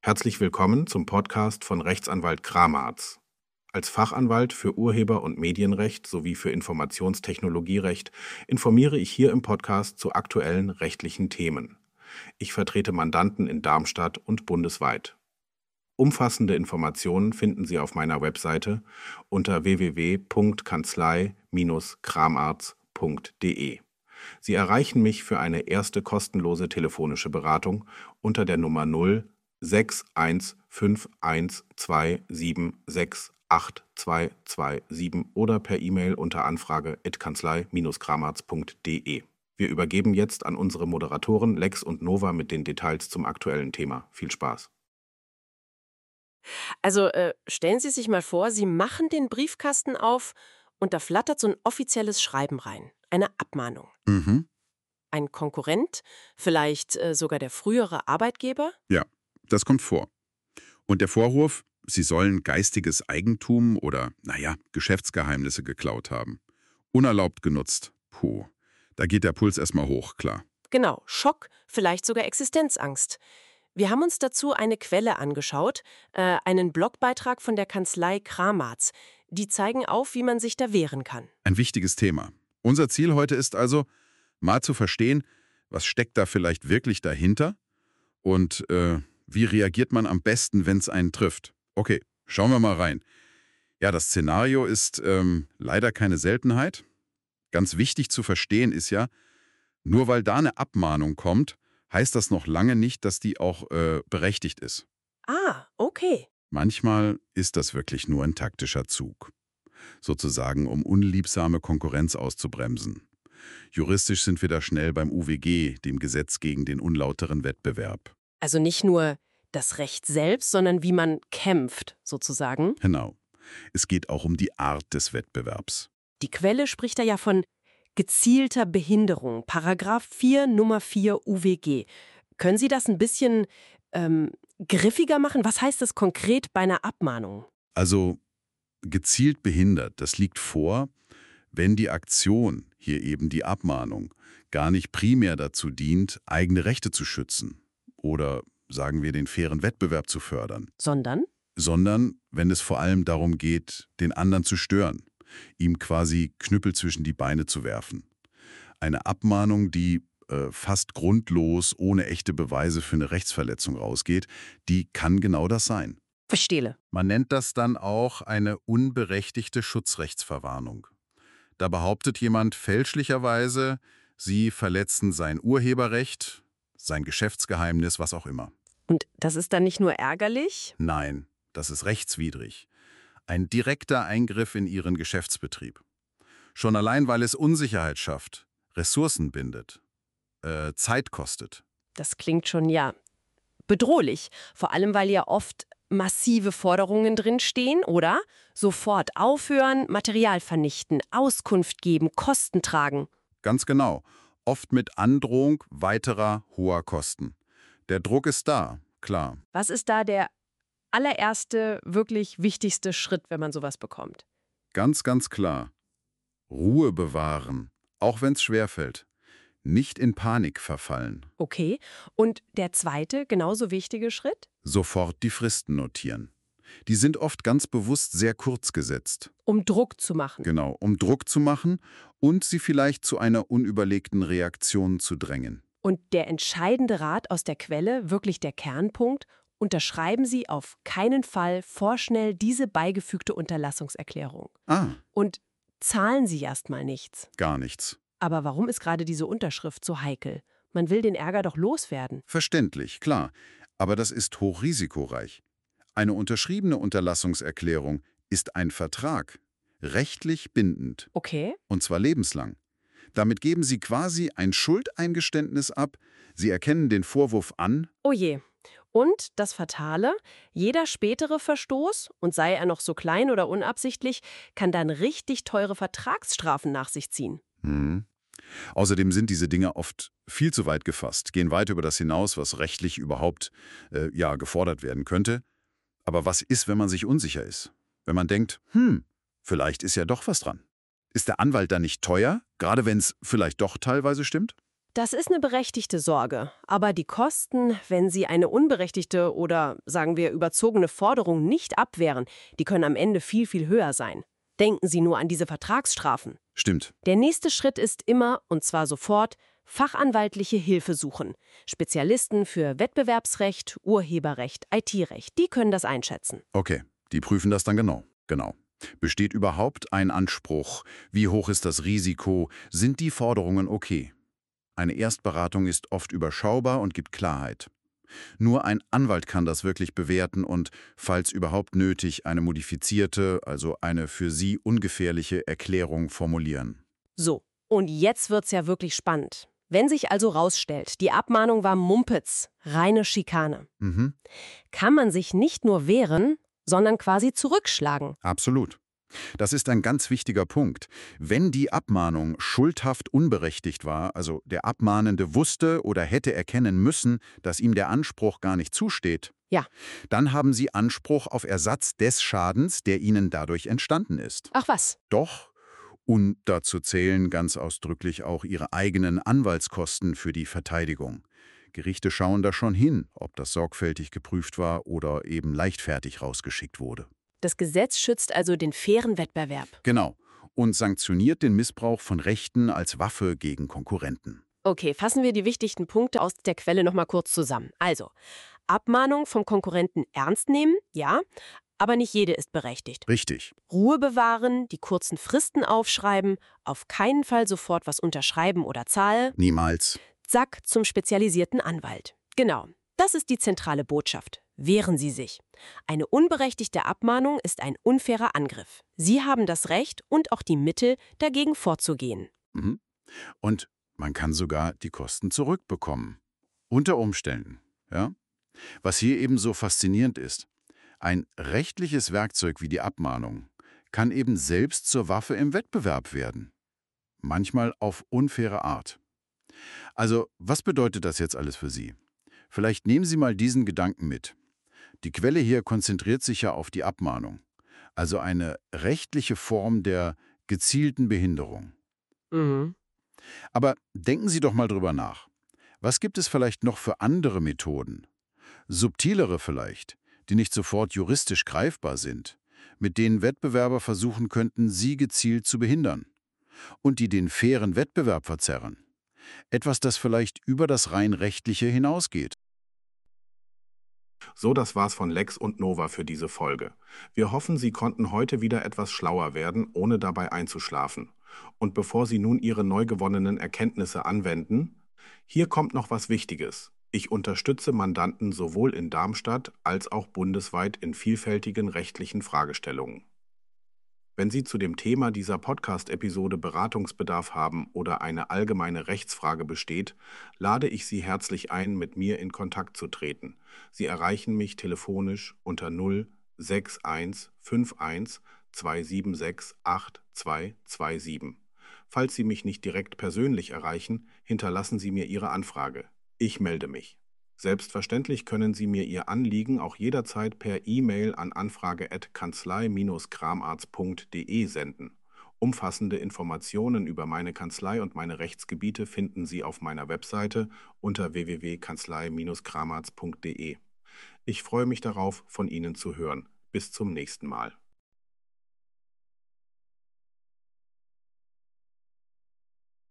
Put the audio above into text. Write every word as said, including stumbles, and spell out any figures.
Herzlich willkommen zum Podcast von Rechtsanwalt Kramarz. Als Fachanwalt für Urheber- und Medienrecht sowie für Informationstechnologierecht informiere ich hier im Podcast zu aktuellen rechtlichen Themen. Ich vertrete Mandanten in Darmstadt und bundesweit. Umfassende Informationen finden Sie auf meiner Webseite unter w w w punkt kanzlei Bindestrich kramarz punkt de. Sie erreichen mich für eine erste kostenlose telefonische Beratung unter der Nummer null sechs eins fünf eins zwei sieben sechs acht zwei zwei sieben oder per E-Mail unter anfrage at kanzlei Bindestrich kramarz punkt de. Wir übergeben jetzt an unsere Moderatoren Lex und Nova mit den Details zum aktuellen Thema. Viel Spaß. Also äh, stellen Sie sich mal vor, Sie machen den Briefkasten auf und da flattert so ein offizielles Schreiben rein. Eine Abmahnung. Mhm. Ein Konkurrent, vielleicht äh, sogar der frühere Arbeitgeber? Ja, das kommt vor. Und der Vorwurf, Sie sollen geistiges Eigentum oder, naja, Geschäftsgeheimnisse geklaut haben. Unerlaubt genutzt. Puh, da geht der Puls erstmal hoch, klar. Genau, Schock, vielleicht sogar Existenzangst. Wir haben uns dazu eine Quelle angeschaut, äh, einen Blogbeitrag von der Kanzlei Kramarz. Die zeigen auf, wie man sich da wehren kann. Ein wichtiges Thema. Unser Ziel heute ist also, mal zu verstehen, was steckt da vielleicht wirklich dahinter und äh, wie reagiert man am besten, wenn es einen trifft. Okay, schauen wir mal rein. Ja, das Szenario ist ähm, leider keine Seltenheit. Ganz wichtig zu verstehen ist ja, nur weil da eine Abmahnung kommt, heißt das noch lange nicht, dass die auch äh, berechtigt ist. Ah, okay. Manchmal ist das wirklich nur ein taktischer Zug. Sozusagen, um unliebsame Konkurrenz auszubremsen. Juristisch sind wir da schnell beim U W G, dem Gesetz gegen den unlauteren Wettbewerb. Also nicht nur das Recht selbst, sondern wie man kämpft, sozusagen. Genau. Es geht auch um die Art des Wettbewerbs. Die Quelle spricht da ja von gezielter Behinderung, Paragraph vier Nummer vier U W G. Können Sie das ein bisschen ähm, griffiger machen? Was heißt das konkret bei einer Abmahnung? Also gezielt behindert, das liegt vor, wenn die Aktion, hier eben die Abmahnung, gar nicht primär dazu dient, eigene Rechte zu schützen oder, sagen wir, den fairen Wettbewerb zu fördern. Sondern? Sondern wenn es vor allem darum geht, den anderen zu stören, ihm quasi Knüppel zwischen die Beine zu werfen. Eine Abmahnung, die äh, fast grundlos, ohne echte Beweise für eine Rechtsverletzung rausgeht, die kann genau das sein. Verstehe. Man nennt das dann auch eine unberechtigte Schutzrechtsverwarnung. Da behauptet jemand fälschlicherweise, Sie verletzen sein Urheberrecht, sein Geschäftsgeheimnis, was auch immer. Und das ist dann nicht nur ärgerlich? Nein, das ist rechtswidrig. Ein direkter Eingriff in Ihren Geschäftsbetrieb. Schon allein, weil es Unsicherheit schafft, Ressourcen bindet, äh, Zeit kostet. Das klingt schon, ja, bedrohlich. Vor allem, weil ja oft massive Forderungen drinstehen, oder? Sofort aufhören, Material vernichten, Auskunft geben, Kosten tragen. Ganz genau. Oft mit Androhung weiterer hoher Kosten. Der Druck ist da, klar. Was ist da der allererste, wirklich wichtigste Schritt, wenn man sowas bekommt? Ganz, ganz klar. Ruhe bewahren, auch wenn es schwerfällt. Nicht in Panik verfallen. Okay. Und der zweite, genauso wichtige Schritt? Sofort die Fristen notieren. Die sind oft ganz bewusst sehr kurz gesetzt. Um Druck zu machen. Genau, um Druck zu machen und sie vielleicht zu einer unüberlegten Reaktion zu drängen. Und der entscheidende Rat aus der Quelle, wirklich der Kernpunkt, unterschreiben Sie auf keinen Fall vorschnell diese beigefügte Unterlassungserklärung. Ah. Und zahlen Sie erstmal nichts. Gar nichts. Aber warum ist gerade diese Unterschrift so heikel? Man will den Ärger doch loswerden. Verständlich, klar. Aber das ist hochrisikoreich. Eine unterschriebene Unterlassungserklärung ist ein Vertrag, rechtlich bindend. Okay. Und zwar lebenslang. Damit geben Sie quasi ein Schuldeingeständnis ab, Sie erkennen den Vorwurf an. Oh je. Und das Fatale, jeder spätere Verstoß, und sei er noch so klein oder unabsichtlich, kann dann richtig teure Vertragsstrafen nach sich ziehen. Hm. Außerdem sind diese Dinge oft viel zu weit gefasst, gehen weit über das hinaus, was rechtlich überhaupt äh, ja, gefordert werden könnte. Aber was ist, wenn man sich unsicher ist? Wenn man denkt, hm, vielleicht ist ja doch was dran. Ist der Anwalt dann nicht teuer, gerade wenn es vielleicht doch teilweise stimmt? Das ist eine berechtigte Sorge. Aber die Kosten, wenn Sie eine unberechtigte oder, sagen wir, überzogene Forderung nicht abwehren, die können am Ende viel, viel höher sein. Denken Sie nur an diese Vertragsstrafen. Stimmt. Der nächste Schritt ist immer, und zwar sofort, fachanwaltliche Hilfe suchen. Spezialisten für Wettbewerbsrecht, Urheberrecht, I T-Recht, die können das einschätzen. Okay, die prüfen das dann genau. Genau. Besteht überhaupt ein Anspruch? Wie hoch ist das Risiko? Sind die Forderungen okay? Eine Erstberatung ist oft überschaubar und gibt Klarheit. Nur ein Anwalt kann das wirklich bewerten und, falls überhaupt nötig, eine modifizierte, also eine für Sie ungefährliche Erklärung formulieren. So, und jetzt wird's ja wirklich spannend. Wenn sich also rausstellt, die Abmahnung war Mumpitz, reine Schikane, Mhm, kann man sich nicht nur wehren, sondern quasi zurückschlagen. absolut. Das ist ein ganz wichtiger Punkt. Wenn die Abmahnung schuldhaft unberechtigt war, also der Abmahnende wusste oder hätte erkennen müssen, dass ihm der Anspruch gar nicht zusteht, Ja. dann haben Sie Anspruch auf Ersatz des Schadens, der Ihnen dadurch entstanden ist. Ach was. Doch, und dazu zählen ganz ausdrücklich auch Ihre eigenen Anwaltskosten für die Verteidigung. Gerichte schauen da schon hin, ob das sorgfältig geprüft war oder eben leichtfertig rausgeschickt wurde. Das Gesetz schützt also den fairen Wettbewerb. Genau. Und sanktioniert den Missbrauch von Rechten als Waffe gegen Konkurrenten. Okay, fassen wir die wichtigsten Punkte aus der Quelle nochmal kurz zusammen. Also, Abmahnung vom Konkurrenten ernst nehmen, ja, aber nicht jede ist berechtigt. Richtig. Ruhe bewahren, die kurzen Fristen aufschreiben, auf keinen Fall sofort was unterschreiben oder zahlen. Niemals. Zack, zum spezialisierten Anwalt. Genau, das ist die zentrale Botschaft. Wehren Sie sich. Eine unberechtigte Abmahnung ist ein unfairer Angriff. Sie haben das Recht und auch die Mittel, dagegen vorzugehen. Mhm. Und man kann sogar die Kosten zurückbekommen. Unter Umständen. Ja? Was hier eben so faszinierend ist, ein rechtliches Werkzeug wie die Abmahnung kann eben selbst zur Waffe im Wettbewerb werden. Manchmal auf unfaire Art. Also, was bedeutet das jetzt alles für Sie? Vielleicht nehmen Sie mal diesen Gedanken mit. Die Quelle hier konzentriert sich ja auf die Abmahnung, also eine rechtliche Form der gezielten Behinderung. Mhm. Aber denken Sie doch mal drüber nach. Was gibt es vielleicht noch für andere Methoden? Subtilere vielleicht, die nicht sofort juristisch greifbar sind, mit denen Wettbewerber versuchen könnten, Sie gezielt zu behindern und die den fairen Wettbewerb verzerren. Etwas, das vielleicht über das rein Rechtliche hinausgeht. So, das war's von Lex und Nova für diese Folge. Wir hoffen, Sie konnten heute wieder etwas schlauer werden, ohne dabei einzuschlafen. Und bevor Sie nun Ihre neu gewonnenen Erkenntnisse anwenden, hier kommt noch was Wichtiges. Ich unterstütze Mandanten sowohl in Darmstadt als auch bundesweit in vielfältigen rechtlichen Fragestellungen. Wenn Sie zu dem Thema dieser Podcast-Episode Beratungsbedarf haben oder eine allgemeine Rechtsfrage besteht, lade ich Sie herzlich ein, mit mir in Kontakt zu treten. Sie erreichen mich telefonisch unter null sechs eins fünf eins zwei sieben sechs acht zwei zwei sieben. Falls Sie mich nicht direkt persönlich erreichen, hinterlassen Sie mir Ihre Anfrage. Ich melde mich. Selbstverständlich können Sie mir Ihr Anliegen auch jederzeit per E-Mail an anfrage at kanzlei Bindestrich kramarz punkt de senden. Umfassende Informationen über meine Kanzlei und meine Rechtsgebiete finden Sie auf meiner Webseite unter w w w punkt kanzlei Bindestrich kramarz punkt de. Ich freue mich darauf, von Ihnen zu hören. Bis zum nächsten Mal.